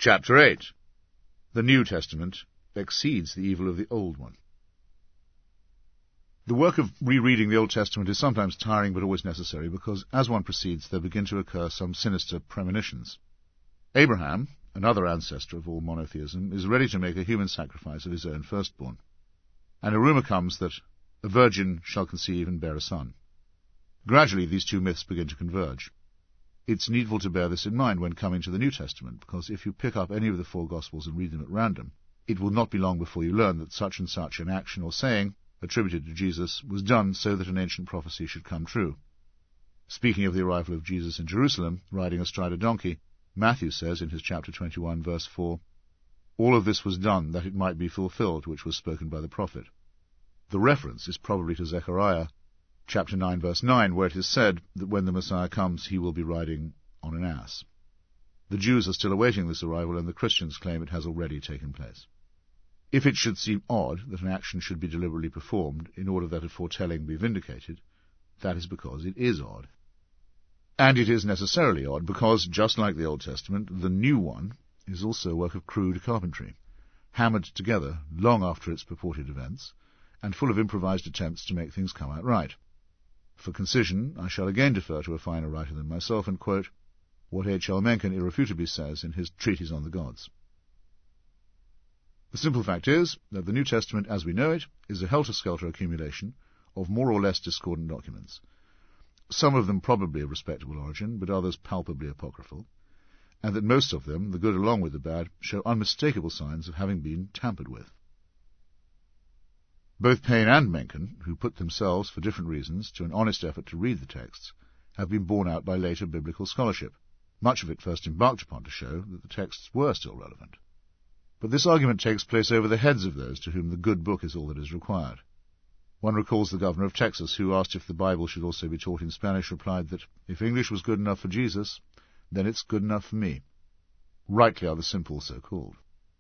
Chapter 8. The New Testament exceeds the evil of the Old one. The work of rereading the Old Testament is sometimes tiring but always necessary, because as one proceeds there begin to occur some sinister premonitions. Abraham, another ancestor of all monotheism, is ready to make a human sacrifice of his own firstborn, and a rumour comes that a virgin shall conceive and bear a son. Gradually these two myths begin to converge. It's needful to bear this in mind when coming to the New Testament, because if you pick up any of the four Gospels and read them at random, it will not be long before you learn that such and such an action or saying attributed to Jesus was done so that an ancient prophecy should come true. Speaking of the arrival of Jesus in Jerusalem, riding astride a donkey, Matthew says in his chapter 21, verse 4, "All of this was done that it might be fulfilled, which was spoken by the prophet." The reference is probably to Zechariah, chapter 9, verse 9, where it is said that when the Messiah comes, he will be riding on an ass. The Jews are still awaiting this arrival, and the Christians claim it has already taken place. If it should seem odd that an action should be deliberately performed in order that a foretelling be vindicated, that is because it is odd. And it is necessarily odd, because, just like the Old Testament, the New one is also a work of crude carpentry, hammered together long after its purported events, and full of improvised attempts to make things come out right. For concision, I shall again defer to a finer writer than myself and quote what H. L. Mencken irrefutably says in his Treatise on the Gods. The simple fact is that the New Testament, as we know it, is a helter-skelter accumulation of more or less discordant documents, some of them probably of respectable origin, but others palpably apocryphal, and that most of them, the good along with the bad, show unmistakable signs of having been tampered with. Both Payne and Mencken, who put themselves, for different reasons, to an honest effort to read the texts, have been borne out by later biblical scholarship, much of it first embarked upon to show that the texts were still relevant. But this argument takes place over the heads of those to whom the good book is all that is required. One recalls the governor of Texas, who, asked if the Bible should also be taught in Spanish, replied that if English was good enough for Jesus, then it's good enough for me. Rightly are the simple so called.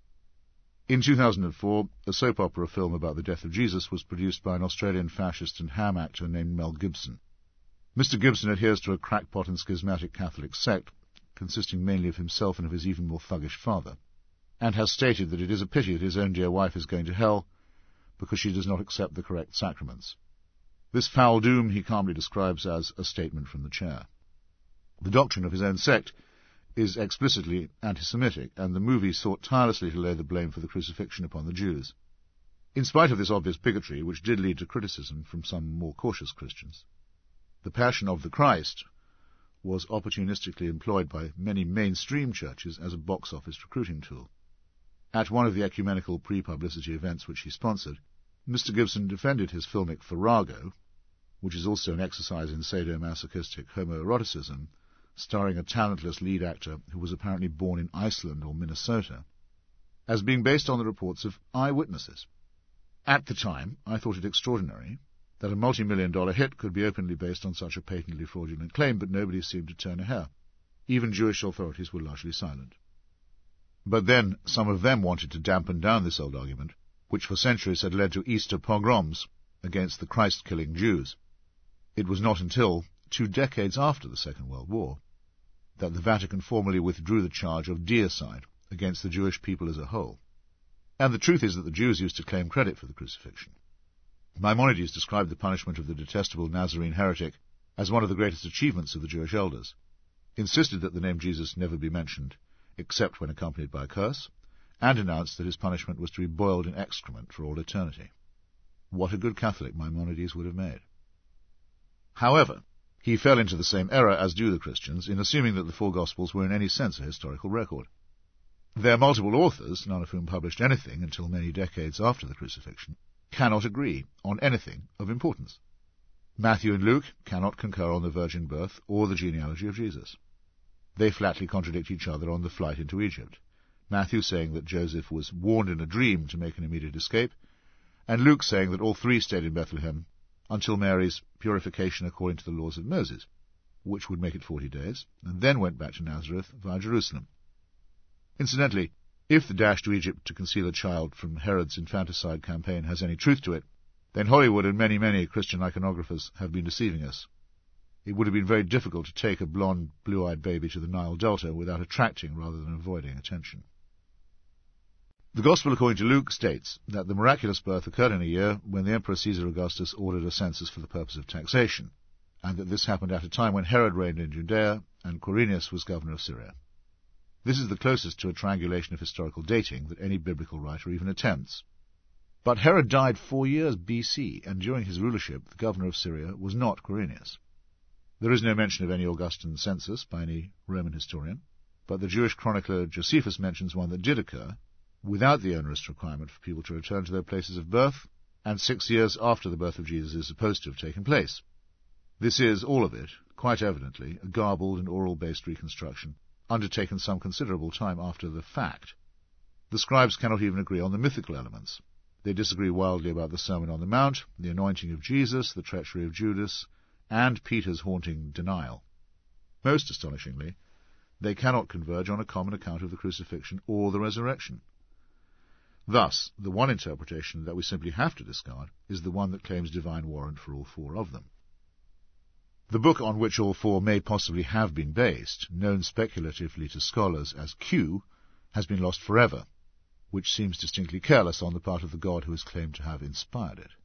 In 2004, a soap opera film about the death of Jesus was produced by an Australian fascist and ham actor named Mel Gibson. Mr. Gibson adheres to a crackpot and schismatic Catholic sect, consisting mainly of himself and of his even more thuggish father, and has stated that it is a pity that his own dear wife is going to hell because she does not accept the correct sacraments. This foul doom he calmly describes as a statement from the chair. The doctrine of his own sect is explicitly anti-Semitic, and the movie sought tirelessly to lay the blame for the crucifixion upon the Jews. In spite of this obvious bigotry, which did lead to criticism from some more cautious Christians, the Passion of the Christ was opportunistically employed by many mainstream churches as a box office recruiting tool. At one of the ecumenical pre-publicity events which he sponsored, Mr. Gibson defended his filmic Farrago, which is also an exercise in sadomasochistic homoeroticism, starring a talentless lead actor who was apparently born in Iceland or Minnesota, as being based on the reports of eyewitnesses. At the time, I thought it extraordinary that a multi-million-dollar hit could be openly based on such a patently fraudulent claim, but nobody seemed to turn a hair. Even Jewish authorities were largely silent. But then some of them wanted to dampen down this old argument, which for centuries had led to Easter pogroms against the Christ-killing Jews. It was not until 2 decades after the Second World War that the Vatican formally withdrew the charge of deicide against the Jewish people as a whole. And the truth is that the Jews used to claim credit for the crucifixion. Maimonides described the punishment of the detestable Nazarene heretic as one of the greatest achievements of the Jewish elders, insisted that the name Jesus never be mentioned except when accompanied by a curse, and announced that his punishment was to be boiled in excrement for all eternity. What a good Catholic Maimonides would have made. However, he fell into the same error as do the Christians in assuming that the four Gospels were in any sense a historical record. Their multiple authors, none of whom published anything until many decades after the crucifixion, cannot agree on anything of importance. Matthew and Luke cannot concur on the virgin birth or the genealogy of Jesus. They flatly contradict each other on the flight into Egypt, Matthew saying that Joseph was warned in a dream to make an immediate escape, and Luke saying that all three stayed in Bethlehem until Mary's purification according to the laws of Moses, which would make it 40 days, and then went back to Nazareth via Jerusalem. Incidentally, if the dash to Egypt to conceal a child from Herod's infanticide campaign has any truth to it, then Hollywood and many, many Christian iconographers have been deceiving us. It would have been very difficult to take a blonde, blue-eyed baby to the Nile Delta without attracting rather than avoiding attention. The Gospel according to Luke states that the miraculous birth occurred in a year when the Emperor Caesar Augustus ordered a census for the purpose of taxation, and that this happened at a time when Herod reigned in Judea and Quirinius was governor of Syria. This is the closest to a triangulation of historical dating that any biblical writer even attempts. But Herod died 4 years BC, and during his rulership the governor of Syria was not Quirinius. There is no mention of any Augustan census by any Roman historian, but the Jewish chronicler Josephus mentions one that did occur, without the onerous requirement for people to return to their places of birth, and 6 years after the birth of Jesus is supposed to have taken place. This is, all of it, quite evidently, a garbled and oral-based reconstruction, undertaken some considerable time after the fact. The scribes cannot even agree on the mythical elements. They disagree wildly about the Sermon on the Mount, the anointing of Jesus, the treachery of Judas, and Peter's haunting denial. Most astonishingly, they cannot converge on a common account of the crucifixion or the resurrection. Thus, the one interpretation that we simply have to discard is the one that claims divine warrant for all 4 of them. The book on which all 4 may possibly have been based, known speculatively to scholars as Q, has been lost forever, which seems distinctly careless on the part of the God who is claimed to have inspired it.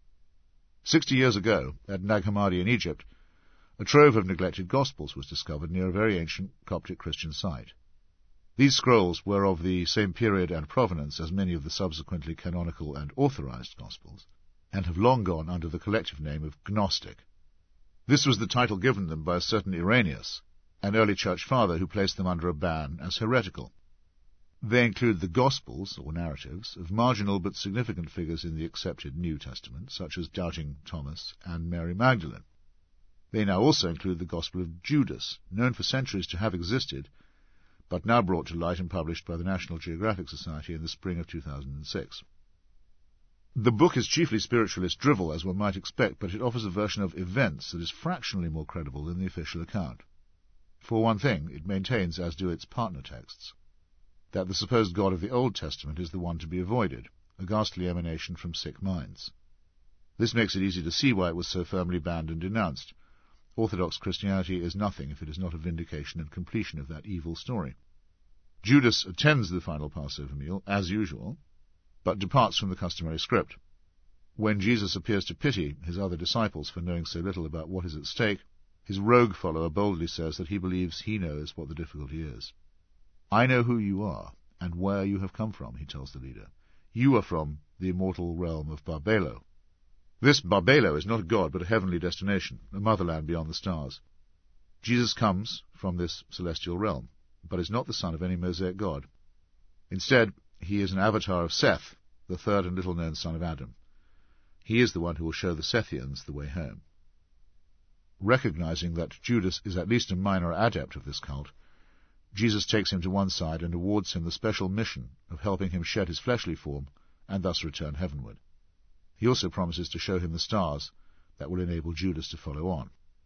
60 years ago, at Nag Hammadi in Egypt, a trove of neglected Gospels was discovered near a very ancient Coptic Christian site. These scrolls were of the same period and provenance as many of the subsequently canonical and authorized Gospels, and have long gone under the collective name of Gnostic. This was the title given them by a certain Irenaeus, an early church father who placed them under a ban as heretical. They include the Gospels, or narratives, of marginal but significant figures in the accepted New Testament, such as doubting Thomas and Mary Magdalene. They now also include the Gospel of Judas, known for centuries to have existed, but now brought to light and published by the National Geographic Society in the spring of 2006. The book is chiefly spiritualist drivel, as one might expect, but it offers a version of events that is fractionally more credible than the official account. For one thing, it maintains, as do its partner texts, that the supposed God of the Old Testament is the one to be avoided, a ghastly emanation from sick minds. This makes it easy to see why it was so firmly banned and denounced. Orthodox Christianity is nothing if it is not a vindication and completion of that evil story. Judas attends the final Passover meal, as usual, but departs from the customary script. When Jesus appears to pity his other disciples for knowing so little about what is at stake, his rogue follower boldly says that he believes he knows what the difficulty is. "I know who you are, and where you have come from," he tells the leader. "You are from the immortal realm of Barbelo." This Barbelo is not a god, but a heavenly destination, a motherland beyond the stars. Jesus comes from this celestial realm, but is not the son of any Mosaic god. Instead, he is an avatar of Seth, the third and little-known son of Adam. He is the one who will show the Sethians the way home. Recognizing that Judas is at least a minor adept of this cult, Jesus takes him to one side and awards him the special mission of helping him shed his fleshly form and thus return heavenward. He also promises to show him the stars that will enable Judas to follow on.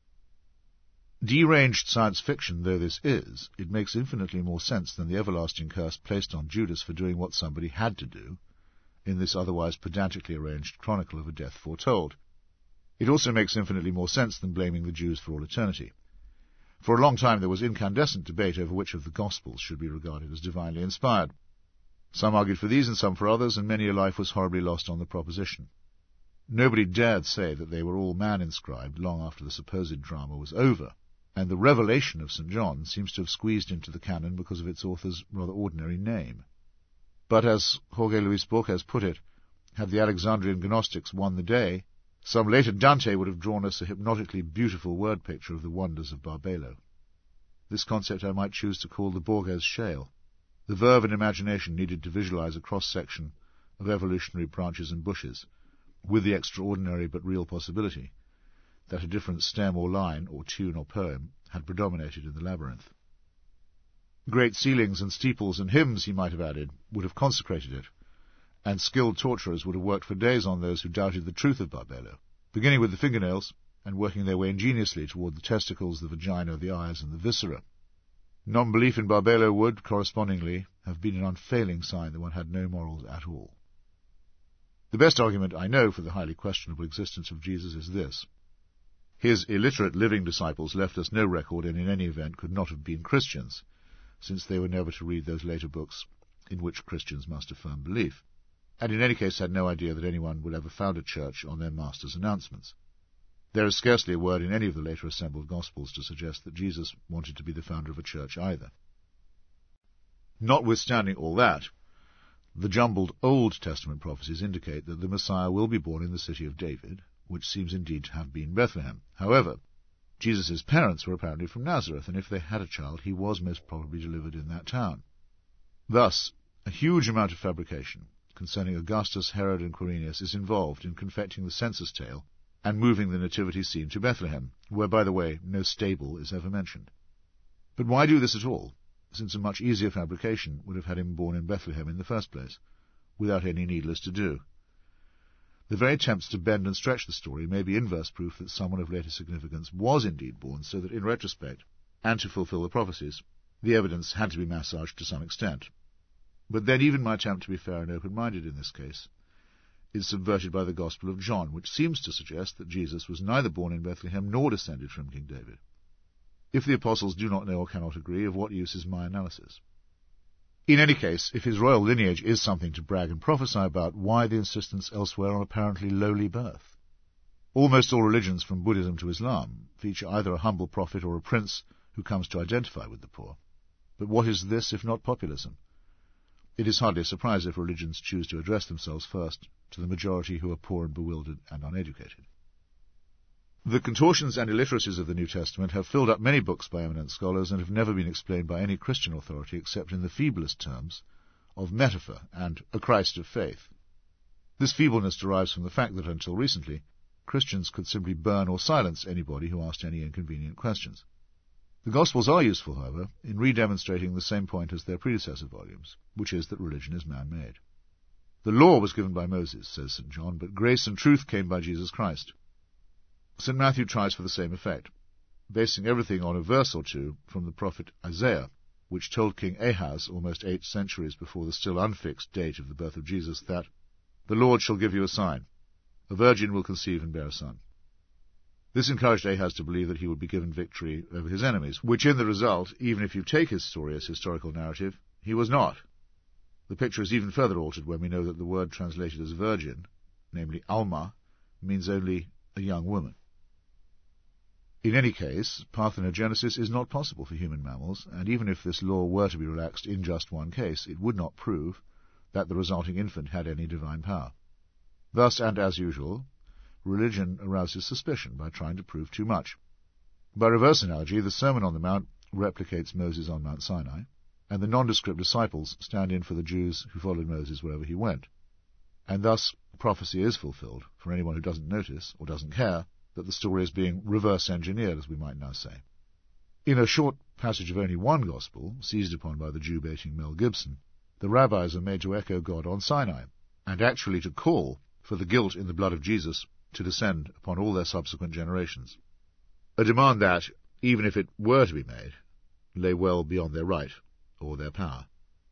Deranged science fiction though this is, it makes infinitely more sense than the everlasting curse placed on Judas for doing what somebody had to do, in this otherwise pedantically arranged chronicle of a death foretold. It also makes infinitely more sense than blaming the Jews for all eternity. For a long time there was incandescent debate over which of the Gospels should be regarded as divinely inspired. Some argued for these and some for others, and many a life was horribly lost on the proposition. Nobody dared say that they were all man-inscribed long after the supposed drama was over, and the Revelation of St. John seems to have squeezed into the canon because of its author's rather ordinary name. But as Jorge Luis Borges put it, had the Alexandrian Gnostics won the day, some later Dante would have drawn us a hypnotically beautiful word picture of the wonders of Barbelo. This concept I might choose to call the Borges shale, the verve and imagination needed to visualize a cross-section of evolutionary branches and bushes, with the extraordinary but real possibility that a different stem or line, or tune or poem, had predominated in the labyrinth. Great ceilings and steeples and hymns, he might have added, would have consecrated it, and skilled torturers would have worked for days on those who doubted the truth of Barbelo, beginning with the fingernails and working their way ingeniously toward the testicles, the vagina, the eyes, and the viscera. Non-belief in Barbelo would, correspondingly, have been an unfailing sign that one had no morals at all. The best argument I know for the highly questionable existence of Jesus is this. His illiterate living disciples left us no record and in any event could not have been Christians, since they were never to read those later books in which Christians must have firm belief, and in any case had no idea that anyone would ever found a church on their master's announcements. There is scarcely a word in any of the later assembled Gospels to suggest that Jesus wanted to be the founder of a church either. Notwithstanding all that, the jumbled Old Testament prophecies indicate that the Messiah will be born in the city of David, which seems indeed to have been Bethlehem. However, Jesus' parents were apparently from Nazareth, and if they had a child, he was most probably delivered in that town. Thus, a huge amount of fabrication concerning Augustus, Herod, and Quirinius is involved in confecting the census tale and moving the nativity scene to Bethlehem, where, by the way, no stable is ever mentioned. But why do this at all, since a much easier fabrication would have had him born in Bethlehem in the first place, without any needless to-do? The very attempts to bend and stretch the story may be inverse proof that someone of later significance was indeed born, so that in retrospect, and to fulfill the prophecies, the evidence had to be massaged to some extent. But then even my attempt to be fair and open-minded in this case is subverted by the Gospel of John, which seems to suggest that Jesus was neither born in Bethlehem nor descended from King David. If the apostles do not know or cannot agree, of what use is my analysis? In any case, if his royal lineage is something to brag and prophesy about, why the insistence elsewhere on apparently lowly birth? Almost all religions, from Buddhism to Islam, feature either a humble prophet or a prince who comes to identify with the poor. But what is this if not populism? It is hardly a surprise if religions choose to address themselves first to the majority who are poor and bewildered and uneducated. The contortions and illiteracies of the New Testament have filled up many books by eminent scholars and have never been explained by any Christian authority except in the feeblest terms of metaphor and a Christ of faith. This feebleness derives from the fact that until recently, Christians could simply burn or silence anybody who asked any inconvenient questions. The Gospels are useful, however, in re-demonstrating the same point as their predecessor volumes, which is that religion is man-made. The law was given by Moses, says St. John, but grace and truth came by Jesus Christ. St. Matthew tries for the same effect, basing everything on a verse or two from the prophet Isaiah, which told King Ahaz, almost 8 centuries before the still unfixed date of the birth of Jesus, that, "The Lord shall give you a sign. A virgin will conceive and bear a son." This encouraged Ahaz to believe that he would be given victory over his enemies, which in the result, even if you take his story as historical narrative, he was not. The picture is even further altered when we know that the word translated as virgin, namely Alma, means only a young woman. In any case, parthenogenesis is not possible for human mammals, and even if this law were to be relaxed in just one case, it would not prove that the resulting infant had any divine power. Thus, and as usual, religion arouses suspicion by trying to prove too much. By reverse analogy, the Sermon on the Mount replicates Moses on Mount Sinai, and the nondescript disciples stand in for the Jews who followed Moses wherever he went. And thus, prophecy is fulfilled for anyone who doesn't notice, or doesn't care, that the story is being reverse-engineered, as we might now say. In a short passage of only one Gospel, seized upon by the Jew-baiting Mel Gibson, the rabbis are made to echo God on Sinai, and actually to call for the guilt in the blood of Jesus to descend upon all their subsequent generations. A demand that, even if it were to be made, lay well beyond their right or their power.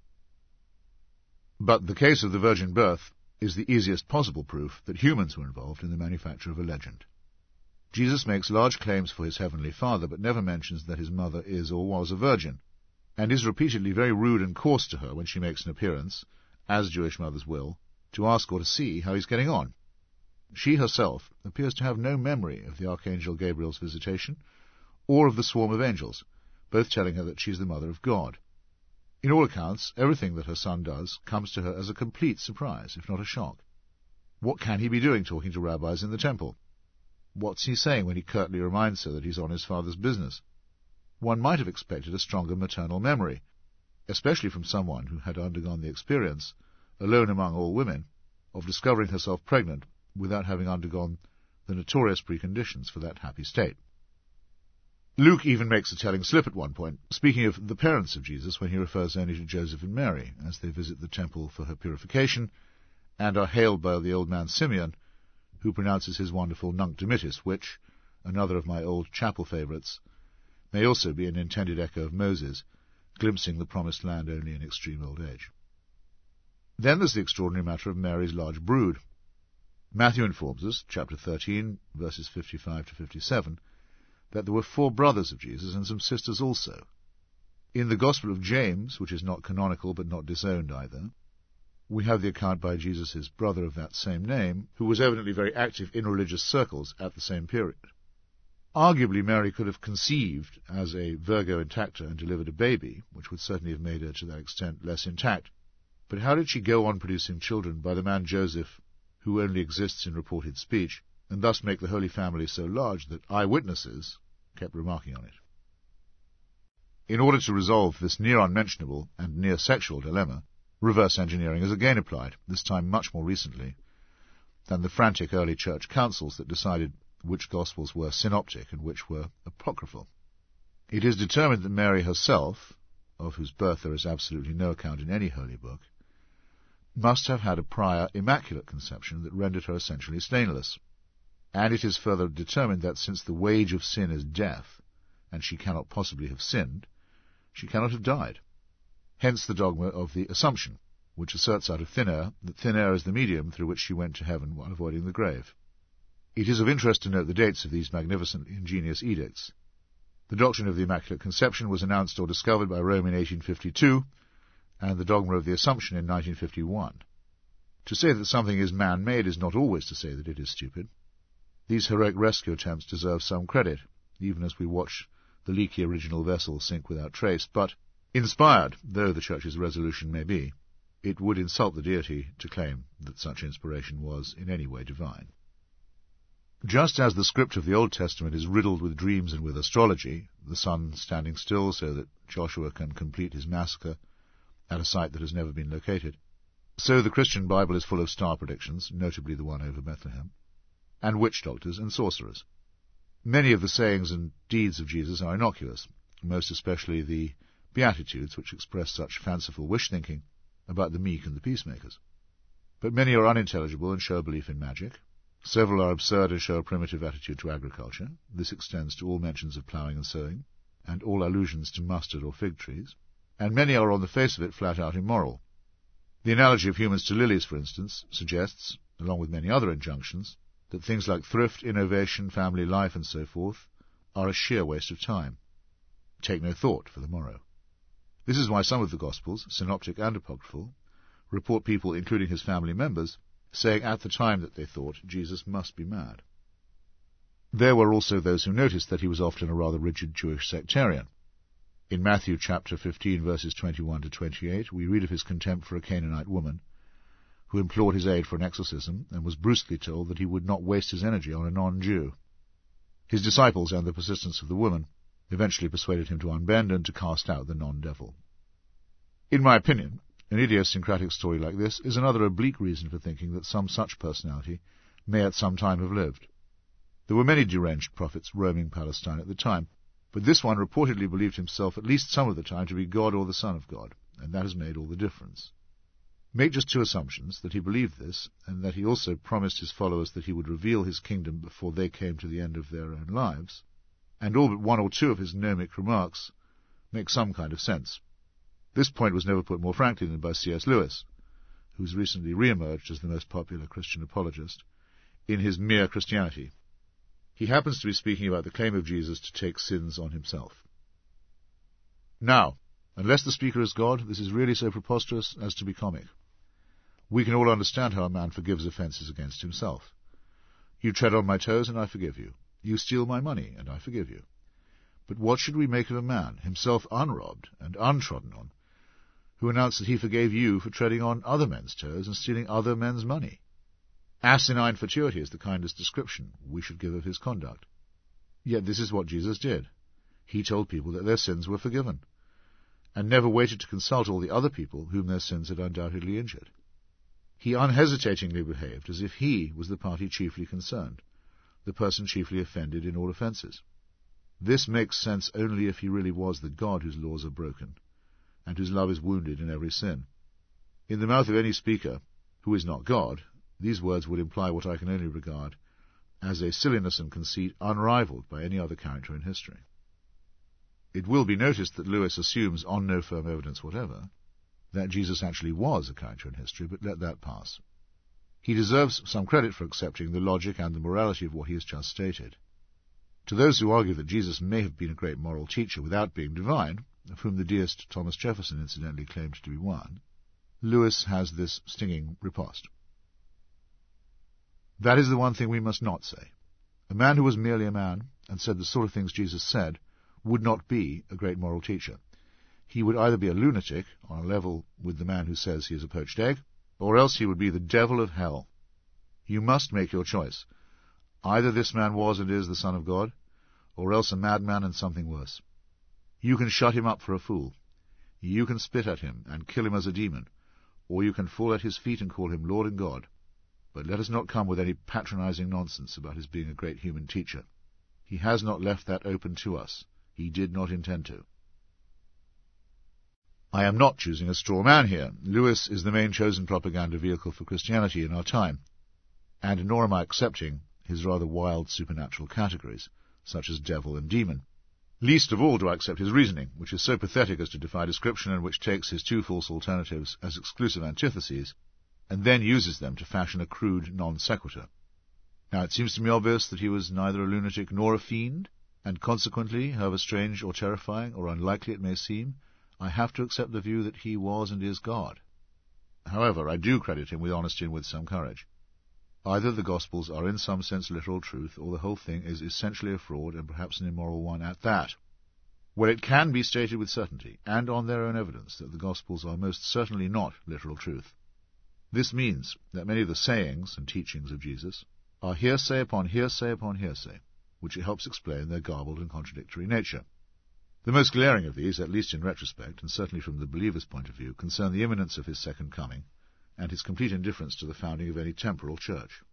But the case of the virgin birth is the easiest possible proof that humans were involved in the manufacture of a legend. Jesus makes large claims for his heavenly Father, but never mentions that his mother is or was a virgin, and is repeatedly very rude and coarse to her when she makes an appearance, as Jewish mothers will, to ask or to see how he's getting on. She herself appears to have no memory of the Archangel Gabriel's visitation, or of the swarm of angels, both telling her that she is the mother of God. In all accounts, everything that her son does comes to her as a complete surprise, if not a shock. What can he be doing talking to rabbis in the temple? What's he saying when he curtly reminds her that he's on his father's business? One might have expected a stronger maternal memory, especially from someone who had undergone the experience, alone among all women, of discovering herself pregnant without having undergone the notorious preconditions for that happy state. Luke even makes a telling slip at one point, speaking of the parents of Jesus when he refers only to Joseph and Mary, as they visit the temple for her purification, and are hailed by the old man Simeon, who pronounces his wonderful Nunc Dimittis, which, another of my old chapel favourites, may also be an intended echo of Moses, glimpsing the promised land only in extreme old age. Then there's the extraordinary matter of Mary's large brood. Matthew informs us, chapter 13, verses 55 to 57, that there were 4 brothers of Jesus and some sisters also. In the Gospel of James, which is not canonical but not disowned either, we have the account by Jesus' brother of that same name, who was evidently very active in religious circles at the same period. Arguably, Mary could have conceived as a Virgo intacta and delivered a baby, which would certainly have made her to that extent less intact. But how did she go on producing children by the man Joseph, who only exists in reported speech, and thus make the Holy Family so large that eyewitnesses kept remarking on it? In order to resolve this near unmentionable and near sexual dilemma, reverse engineering is again applied, this time much more recently than the frantic early church councils that decided which Gospels were synoptic and which were apocryphal. It is determined that Mary herself, of whose birth there is absolutely no account in any holy book, must have had a prior immaculate conception that rendered her essentially stainless. And it is further determined that since the wage of sin is death, and she cannot possibly have sinned, she cannot have died. Hence the dogma of the Assumption, which asserts out of thin air that thin air is the medium through which she went to heaven while avoiding the grave. It is of interest to note the dates of these magnificently ingenious edicts. The doctrine of the Immaculate Conception was announced or discovered by Rome in 1852, and the dogma of the Assumption in 1951. To say that something is man-made is not always to say that it is stupid. These heroic rescue attempts deserve some credit, even as we watch the leaky original vessel sink without trace, but, inspired though the Church's resolution may be, it would insult the deity to claim that such inspiration was in any way divine. Just as the script of the Old Testament is riddled with dreams and with astrology, the sun standing still so that Joshua can complete his massacre at a site that has never been located, so the Christian Bible is full of star predictions, notably the one over Bethlehem, and witch doctors and sorcerers. Many of the sayings and deeds of Jesus are innocuous, most especially the Beatitudes, which express such fanciful wish-thinking about the meek and the peacemakers. But many are unintelligible and show a belief in magic. Several are absurd and show a primitive attitude to agriculture. This extends to all mentions of ploughing and sowing, and all allusions to mustard or fig trees. And many are on the face of it flat out immoral. The analogy of humans to lilies, for instance, suggests, along with many other injunctions, that things like thrift, innovation, family life, and so forth are a sheer waste of time. Take no thought for the morrow. This is why some of the Gospels, synoptic and apocryphal, report people, including his family members, saying at the time that they thought Jesus must be mad. There were also those who noticed that he was often a rather rigid Jewish sectarian. In Matthew chapter 15, verses 21 to 28, we read of his contempt for a Canaanite woman, who implored his aid for an exorcism, and was brusquely told that he would not waste his energy on a non-Jew. His disciples and the persistence of the woman eventually persuaded him to unbend and to cast out the non-devil. In my opinion, an idiosyncratic story like this is another oblique reason for thinking that some such personality may at some time have lived. There were many deranged prophets roaming Palestine at the time, but this one reportedly believed himself at least some of the time to be God or the Son of God, and that has made all the difference. Make just two assumptions, that he believed this, and that he also promised his followers that he would reveal his kingdom before they came to the end of their own lives, and all but one or two of his gnomic remarks make some kind of sense. This point was never put more frankly than by C.S. Lewis, who's recently re-emerged as the most popular Christian apologist, in his Mere Christianity. He happens to be speaking about the claim of Jesus to take sins on himself. Now, unless the speaker is God, this is really so preposterous as to be comic. We can all understand how a man forgives offences against himself. You tread on my toes, and I forgive you. You steal my money, and I forgive you. But what should we make of a man, himself unrobbed and untrodden on, who announced that he forgave you for treading on other men's toes and stealing other men's money? Asinine fatuity is the kindest description we should give of his conduct. Yet this is what Jesus did. He told people that their sins were forgiven, and never waited to consult all the other people whom their sins had undoubtedly injured. He unhesitatingly behaved as if he was the party chiefly concerned, the person chiefly offended in all offences. This makes sense only if he really was the God whose laws are broken, and whose love is wounded in every sin. In the mouth of any speaker who is not God, these words would imply what I can only regard as a silliness and conceit unrivalled by any other character in history. It will be noticed that Lewis assumes, on no firm evidence whatever, that Jesus actually was a character in history, but let that pass. He deserves some credit for accepting the logic and the morality of what he has just stated. To those who argue that Jesus may have been a great moral teacher without being divine, of whom the deist Thomas Jefferson incidentally claimed to be one, Lewis has this stinging riposte. That is the one thing we must not say. A man who was merely a man, and said the sort of things Jesus said, would not be a great moral teacher. He would either be a lunatic, on a level with the man who says he is a poached egg, or else he would be the devil of hell. You must make your choice. Either this man was and is the Son of God, or else a madman and something worse. You can shut him up for a fool. You can spit at him and kill him as a demon, or you can fall at his feet and call him Lord and God. But let us not come with any patronizing nonsense about his being a great human teacher. He has not left that open to us. He did not intend to. I am not choosing a straw man here. Lewis is the main chosen propaganda vehicle for Christianity in our time, and nor am I accepting his rather wild supernatural categories, such as devil and demon. Least of all do I accept his reasoning, which is so pathetic as to defy description and which takes his two false alternatives as exclusive antitheses, and then uses them to fashion a crude non sequitur. Now it seems to me obvious that he was neither a lunatic nor a fiend, and consequently, however strange or terrifying or unlikely it may seem, I have to accept the view that he was and is God. However, I do credit him with honesty and with some courage. Either the Gospels are in some sense literal truth, or the whole thing is essentially a fraud, and perhaps an immoral one at that. Well, it can be stated with certainty, and on their own evidence, that the Gospels are most certainly not literal truth. This means that many of the sayings and teachings of Jesus are hearsay upon hearsay upon hearsay, which it helps explain their garbled and contradictory nature. The most glaring of these, at least in retrospect, and certainly from the believer's point of view, concern the imminence of his second coming, and his complete indifference to the founding of any temporal church.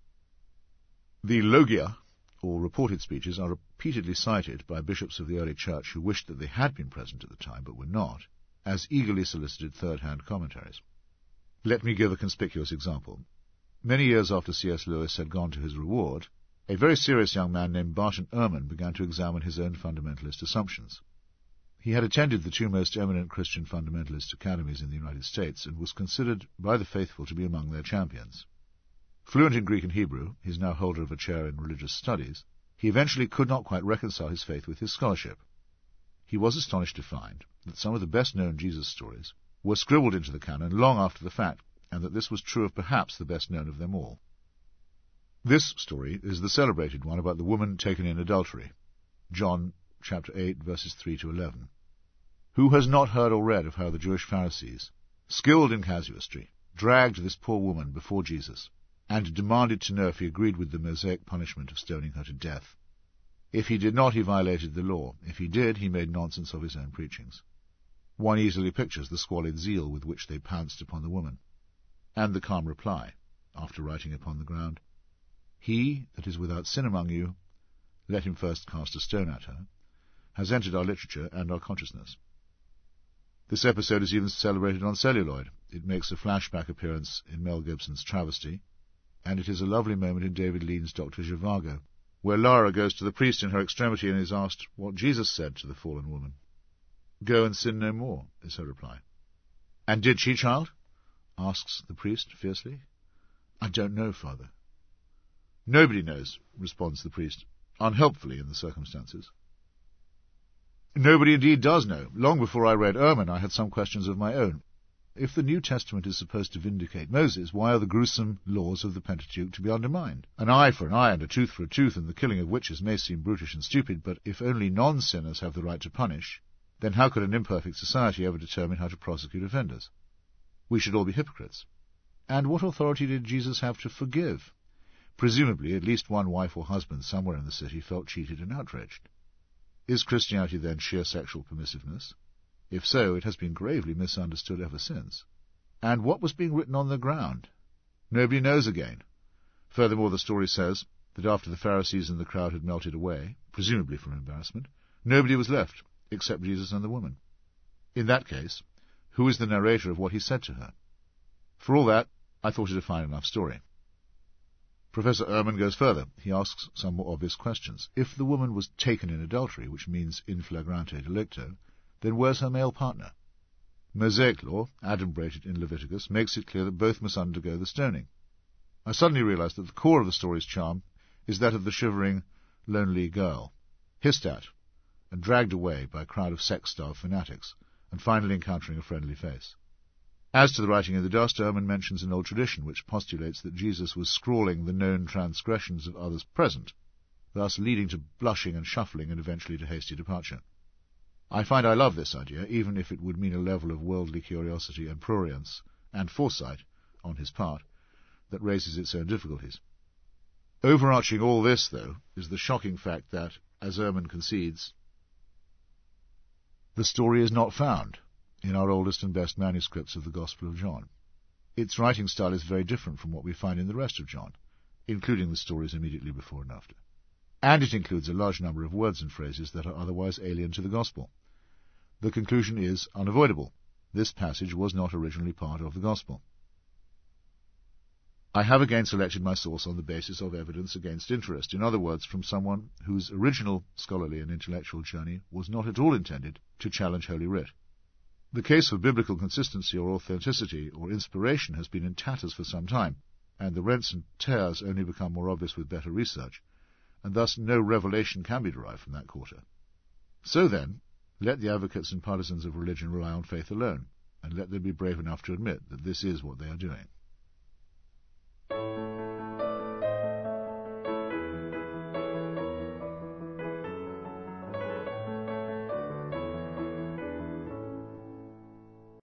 The logia, or reported speeches, are repeatedly cited by bishops of the early church who wished that they had been present at the time, but were not, as eagerly solicited third-hand commentaries. Let me give a conspicuous example. Many years after C.S. Lewis had gone to his reward, a very serious young man named Barton Ehrman began to examine his own fundamentalist assumptions. He had attended the two most eminent Christian fundamentalist academies in the United States and was considered by the faithful to be among their champions. Fluent in Greek and Hebrew, he is now holder of a chair in religious studies, he eventually could not quite reconcile his faith with his scholarship. He was astonished to find that some of the best-known Jesus stories were scribbled into the canon long after the fact, and that this was true of perhaps the best-known of them all. This story is the celebrated one about the woman taken in adultery, John chapter 8, verses 3 to 11. Who has not heard or read of how the Jewish Pharisees, skilled in casuistry, dragged this poor woman before Jesus, and demanded to know if he agreed with the Mosaic punishment of stoning her to death? If he did not, he violated the law. If he did, he made nonsense of his own preachings. One easily pictures the squalid zeal with which they pounced upon the woman, and the calm reply, after writing upon the ground, "He that is without sin among you, let him first cast a stone at her," has entered our literature and our consciousness. This episode is even celebrated on celluloid. It makes a flashback appearance in Mel Gibson's Travesty, and it is a lovely moment in David Lean's Dr. Zhivago, where Lara goes to the priest in her extremity and is asked what Jesus said to the fallen woman. "Go and sin no more," is her reply. "And did she, child?" asks the priest fiercely. "I don't know, Father." "Nobody knows," responds the priest, unhelpfully in the circumstances. Nobody indeed does know. Long before I read Ehrman, I had some questions of my own. If the New Testament is supposed to vindicate Moses, why are the gruesome laws of the Pentateuch to be undermined? An eye for an eye and a tooth for a tooth, and the killing of witches may seem brutish and stupid, but if only non-sinners have the right to punish, then how could an imperfect society ever determine how to prosecute offenders? We should all be hypocrites. And what authority did Jesus have to forgive? Presumably, at least one wife or husband somewhere in the city felt cheated and outraged. Is Christianity then sheer sexual permissiveness? If so, it has been gravely misunderstood ever since. And what was being written on the ground? Nobody knows again. Furthermore, the story says that after the Pharisees and the crowd had melted away, presumably from embarrassment, nobody was left except Jesus and the woman. In that case, who is the narrator of what he said to her? For all that, I thought it a fine enough story. Professor Ehrman goes further. He asks some more obvious questions. If the woman was taken in adultery, which means in flagrante delicto, then where's her male partner? Mosaic law, adumbrated in Leviticus, makes it clear that both must undergo the stoning. I suddenly realized that the core of the story's charm is that of the shivering, lonely girl. Hystat, and dragged away by a crowd of sex-starved fanatics, and finally encountering a friendly face. As to the writing in the dust, Ehrman mentions an old tradition which postulates that Jesus was scrawling the known transgressions of others present, thus leading to blushing and shuffling and eventually to hasty departure. I find I love this idea, even if it would mean a level of worldly curiosity and prurience and foresight on his part that raises its own difficulties. Overarching all this, though, is the shocking fact that, as Ehrman concedes, the story is not found in our oldest and best manuscripts of the Gospel of John. Its writing style is very different from what we find in the rest of John, including the stories immediately before and after. And it includes a large number of words and phrases that are otherwise alien to the Gospel. The conclusion is unavoidable. This passage was not originally part of the Gospel. I have again selected my source on the basis of evidence against interest, in other words, from someone whose original scholarly and intellectual journey was not at all intended to challenge Holy Writ. The case for biblical consistency or authenticity or inspiration has been in tatters for some time, and the rents and tears only become more obvious with better research, and thus no revelation can be derived from that quarter. So then, let the advocates and partisans of religion rely on faith alone, and let them be brave enough to admit that this is what they are doing.